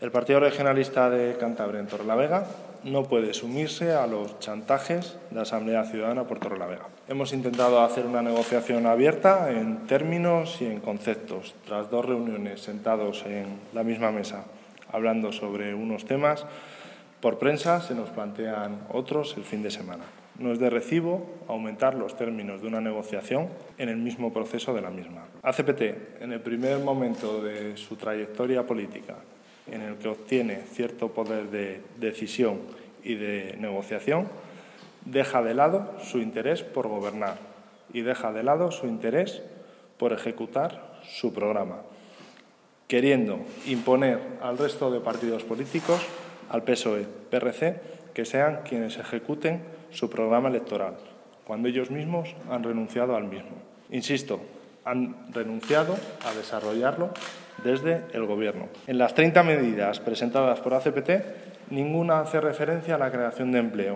El Partido Regionalista de Cantabria en Torrelavega no puede sumirse a los chantajes de Asamblea Ciudadana por Torrelavega. Hemos intentado hacer una negociación abierta en términos y en conceptos. Tras 2 reuniones sentados en la misma mesa hablando sobre unos temas, por prensa se nos plantean otros el fin de semana. No es de recibo aumentar los términos de una negociación en el mismo proceso de la misma. ACPT, en el primer momento de su trayectoria política, en el que obtiene cierto poder de decisión y de negociación, deja de lado su interés por gobernar y deja de lado su interés por ejecutar su programa, queriendo imponer al resto de partidos políticos, al PSOE, PRC, que sean quienes ejecuten su programa electoral, cuando ellos mismos han renunciado al mismo. Insisto, han renunciado a desarrollarlo desde el Gobierno. En las 30 medidas presentadas por ACPT, ninguna hace referencia a la creación de empleo.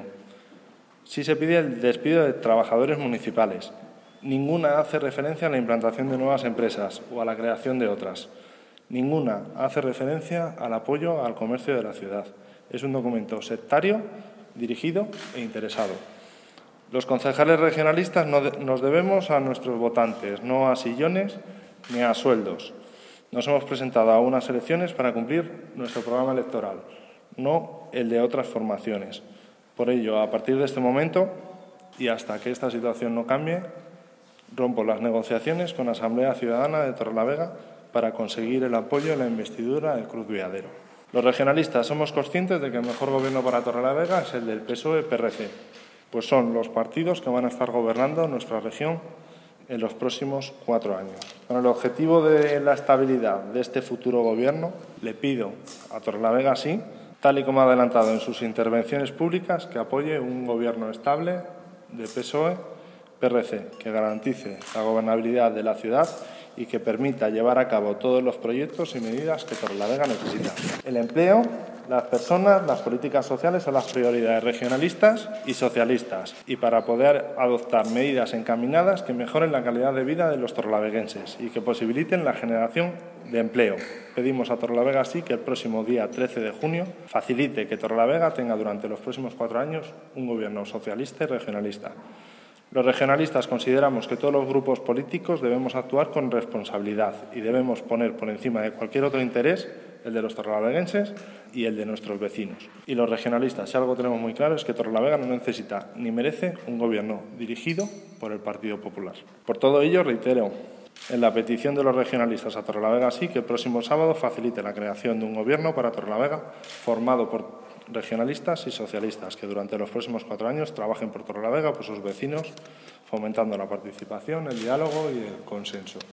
Sí se pide el despido de trabajadores municipales. Ninguna hace referencia a la implantación de nuevas empresas o a la creación de otras. Ninguna hace referencia al apoyo al comercio de la ciudad. Es un documento sectario, dirigido e interesado. Los concejales regionalistas nos debemos a nuestros votantes, no a sillones ni a sueldos. Nos hemos presentado a unas elecciones para cumplir nuestro programa electoral, no el de otras formaciones. Por ello, a partir de este momento y hasta que esta situación no cambie, rompo las negociaciones con la Asamblea Ciudadana de Torrelavega para conseguir el apoyo en la investidura del Cruz Viadero. Los regionalistas somos conscientes de que el mejor gobierno para Torrelavega es el del PSOE-PRC, pues son los partidos que van a estar gobernando nuestra región en los próximos 4 años. Con el objetivo de la estabilidad de este futuro Gobierno, le pido a Torrelavega, sí, tal y como ha adelantado en sus intervenciones públicas, que apoye un Gobierno estable de PSOE-PRC, que garantice la gobernabilidad de la ciudad y que permita llevar a cabo todos los proyectos y medidas que Torrelavega necesita. El empleo, las personas, las políticas sociales son las prioridades regionalistas y socialistas, y para poder adoptar medidas encaminadas que mejoren la calidad de vida de los torrelaveguenses y que posibiliten la generación de empleo. Pedimos a Torrelavega así que el próximo día 13 de junio facilite que Torrelavega tenga durante los próximos 4 años un gobierno socialista y regionalista. Los regionalistas consideramos que todos los grupos políticos debemos actuar con responsabilidad y debemos poner por encima de cualquier otro interés el de los torrelaveguenses y el de nuestros vecinos. Y los regionalistas, si algo tenemos muy claro, es que Torrelavega no necesita ni merece un gobierno dirigido por el Partido Popular. Por todo ello, reitero en la petición de los regionalistas a Torrelavega sí que el próximo sábado facilite la creación de un gobierno para Torrelavega formado por regionalistas y socialistas que durante los próximos 4 años trabajen por Torrelavega, por sus vecinos, fomentando la participación, el diálogo y el consenso.